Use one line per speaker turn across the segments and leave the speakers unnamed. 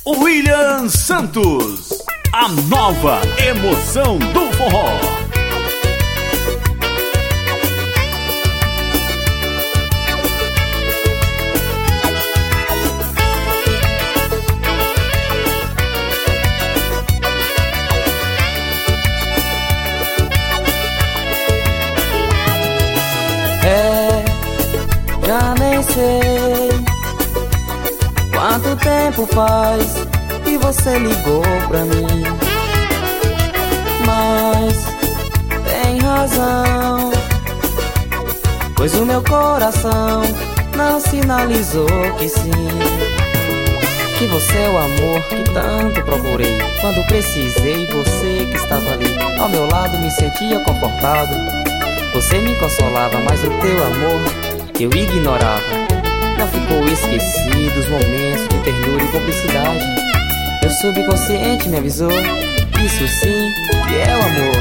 William Santos, a nova emoção do forró.
Já nem sei quanto tempo faz que você ligou pra mim, mas tem razão, pois o meu coração não sinalizou que sim, que você é o amor que tanto procurei. Quando precisei, você que estava ali ao meu lado, me sentia confortado. Você me consolava, mas o teu amor eu ignorava. Não ficou esquecido os momentos de ternura e cumplicidade. Meu subconsciente me avisou, isso sim que é o amor.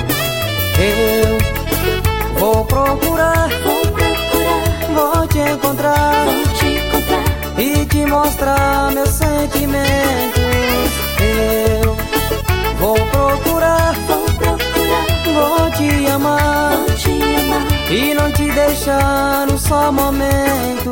Eu vou procurar, vou te encontrar, e te mostrar meus sentimentos. Eu vou procurar, vou te amar, e não te deixar num só momento.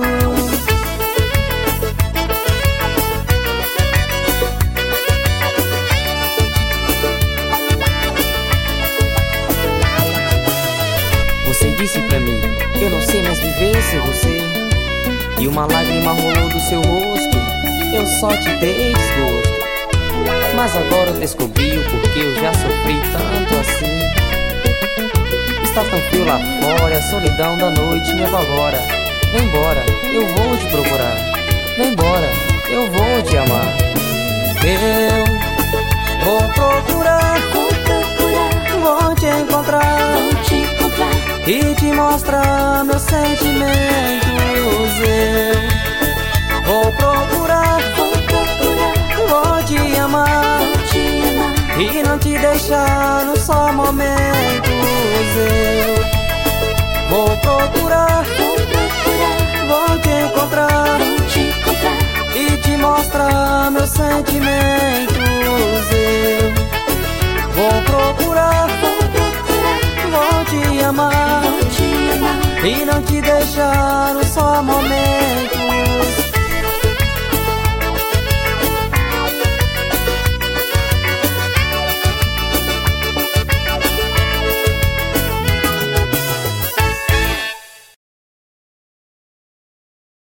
Você disse pra mim, eu não sei mais viver sem você, e uma lágrima rolou do seu rosto, eu só te dei desgosto. Mas agora eu descobri o porquê eu já sofri tanto assim. Está tão frio lá fora, a solidão da noite me apavora. Vem embora, eu vou te procurar. Vem embora, eu vou te amar. Eu vou procurar, vou te encontrar, e te mostrar meus sentimentos. Eu vou procurar, vou te amar, e não te deixar num só momento. Eu vou procurar, vou te encontrar, e te mostrar meus sentimentos. Eu vou procurar, vou te amar, e não te deixar num só momento.